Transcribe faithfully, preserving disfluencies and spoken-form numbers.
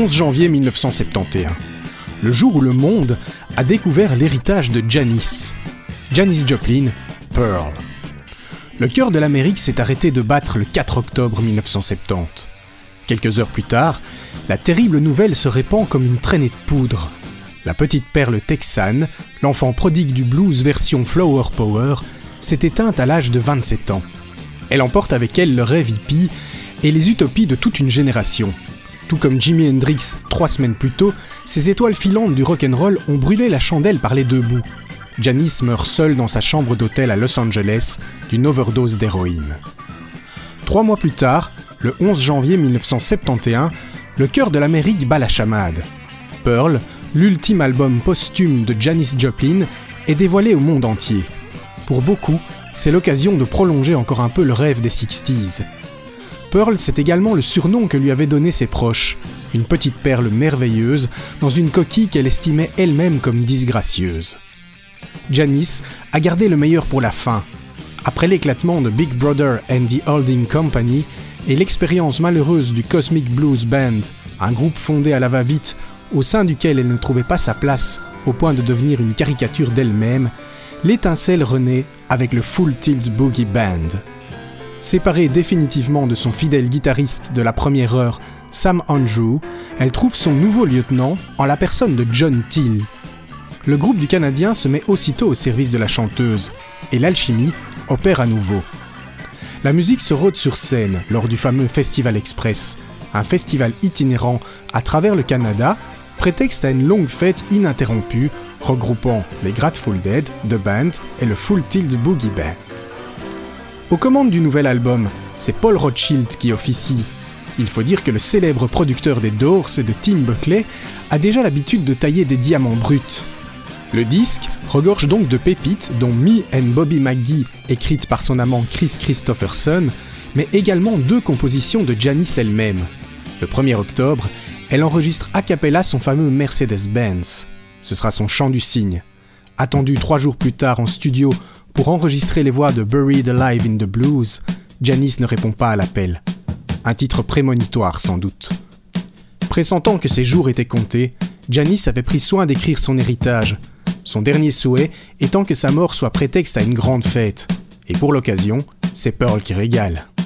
onze janvier mille neuf cent soixante et onze, le jour où le monde a découvert l'héritage de Janis. Janis Joplin, Pearl. Le cœur de l'Amérique s'est arrêté de battre le quatre octobre mille neuf cent soixante-dix. Quelques heures plus tard, la terrible nouvelle se répand comme une traînée de poudre. La petite perle texane, l'enfant prodigue du blues version Flower Power, s'est éteinte à l'âge de vingt-sept ans. Elle emporte avec elle le rêve hippie et les utopies de toute une génération. Tout comme Jimi Hendrix trois semaines plus tôt, ces étoiles filantes du rock'n'roll ont brûlé la chandelle par les deux bouts. Janis meurt seule dans sa chambre d'hôtel à Los Angeles d'une overdose d'héroïne. Trois mois plus tard, le onze janvier mille neuf cent soixante et onze, le cœur de l'Amérique bat la chamade. Pearl, l'ultime album posthume de Janis Joplin, est dévoilé au monde entier. Pour beaucoup, c'est l'occasion de prolonger encore un peu le rêve des sixties. Pearl, c'est également le surnom que lui avaient donné ses proches, une petite perle merveilleuse dans une coquille qu'elle estimait elle-même comme disgracieuse. Janis a gardé le meilleur pour la fin. Après l'éclatement de Big Brother and the Holding Company et l'expérience malheureuse du Cosmic Blues Band, un groupe fondé à la va-vite au sein duquel elle ne trouvait pas sa place au point de devenir une caricature d'elle-même, l'étincelle renaît avec le Full Tilt Boogie Band. Séparée définitivement de son fidèle guitariste de la première heure, Sam Andrew, elle trouve son nouveau lieutenant en la personne de John Till. Le groupe du Canadien se met aussitôt au service de la chanteuse, et l'alchimie opère à nouveau. La musique se rôde sur scène lors du fameux Festival Express, un festival itinérant à travers le Canada, prétexte à une longue fête ininterrompue regroupant les Grateful Dead, The Band et le Full Tilt Boogie Band. Aux commandes du nouvel album, c'est Paul Rothchild qui officie. Il faut dire que le célèbre producteur des Doors et de Tim Buckley a déjà l'habitude de tailler des diamants bruts. Le disque regorge donc de pépites dont Me and Bobby McGee, écrite par son amant Chris Christopherson, mais également deux compositions de Janis elle-même. Le premier octobre, elle enregistre a cappella son fameux Mercedes-Benz. Ce sera son chant du cygne. Attendu trois jours plus tard en studio pour enregistrer les voix de Buried Alive in the Blues, Janis ne répond pas à l'appel. Un titre prémonitoire sans doute. Pressentant que ses jours étaient comptés, Janis avait pris soin d'écrire son héritage, son dernier souhait étant que sa mort soit prétexte à une grande fête. Et pour l'occasion, c'est Pearl qui régale.